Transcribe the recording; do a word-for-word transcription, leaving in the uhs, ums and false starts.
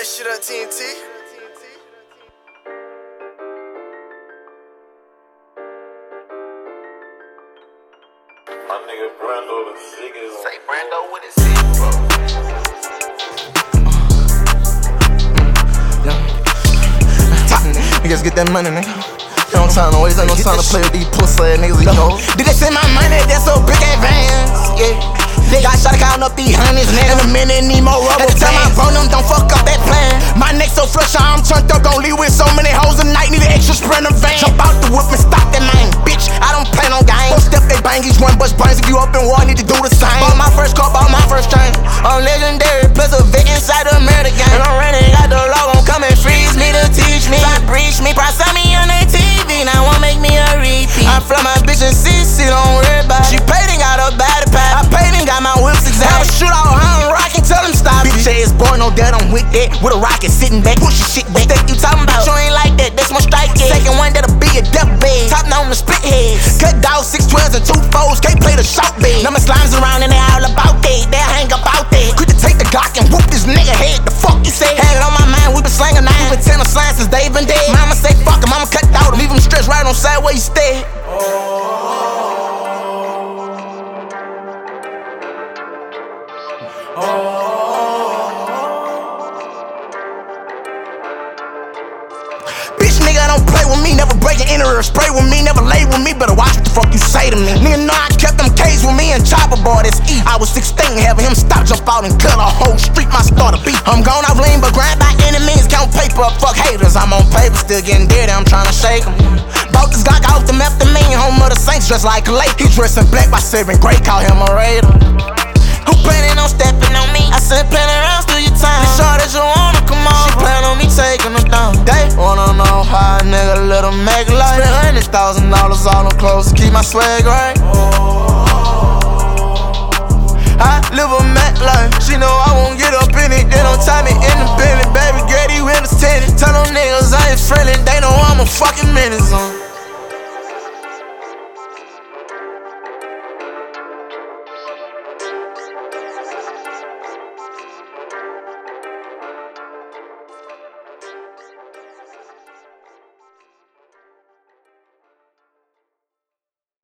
that shit up, T N T. My nigga Brando the sickest. Say Brando with his sick, bro. Niggas get that money, nigga. You don't time to waste, ain't no time to play with these pussy ass niggas, you know. Did they send my money? That's so big advance, yeah. They got shot counting up these hundreds, nigga. In a minute, need more rubber. At the time I phone them, don't fuck up that plan. My neck so flush, I'm turned up, don't leave with so many hoes a night. Need an extra sprinter van. Jump out the whip and stop that man, bitch. I don't play no game. Don't step they bang, each one bust brains. If you up in war, need to do the same. Bought my first car, bought my first train. I'm legendary, plus a vet inside the murder game. And I'm running, got the law, gon' come and freeze me to teach me. Try breach me, probably saw me on their T V. Now won't make me a repeat. I fly my bitch and sissy, don't worry about it. She paid and got a body pack. I paid and got my whips exact. Have a shootout, I'm rockin', tell them stop. Bitch ass boy, no doubt I'm with that. With a rocket sitting back, push your shit back. That you talking about? You ain't like that, that's my strike head. Second one that'll be a death bed. Top on the split heads. Cut down six twelves and two fours, can't play the short bed. Now my slimes around and they all about that. They hang up out there. Quit to take the Glock and whoop this nigga head. The fuck you say? Had it on my mind, we been slanging nine. We been telling slimes since they been dead. Mama say fuck him, I'ma cut out him. Leave him stretched right on side where you stay. Bitch, nigga, don't play with me. Never break an enter or spray with me. Never lay with me, better watch what the fuck you say to me. Nigga, know I kept them K's with me and Chopper boy, that's E. I was sixteen, having him stop, jump out and cut a whole street. My starter beat. I'm gone off lean, but grind by any means. Count paper up, fuck haters. I'm on paper, still getting dirty. I'm tryna shake 'em. Bought this Glock off the meth, the mean home of the Saints, dressed like a lake. He dressed in black by seven grade, call him a raider. Who planning on stepping on me? I said plan around, still your time. Be sure that you wanna come on. She plan on me taking them down. They wanna know how a nigga let them make life. Spend hundred thousand dollars all on clothes to keep my swag right. I live a Mac life. She know I won't get up in it. They don't tie me independent. Baby girl, you understand it. Tell them niggas I ain't friendly. They know I'm a fucking menace on.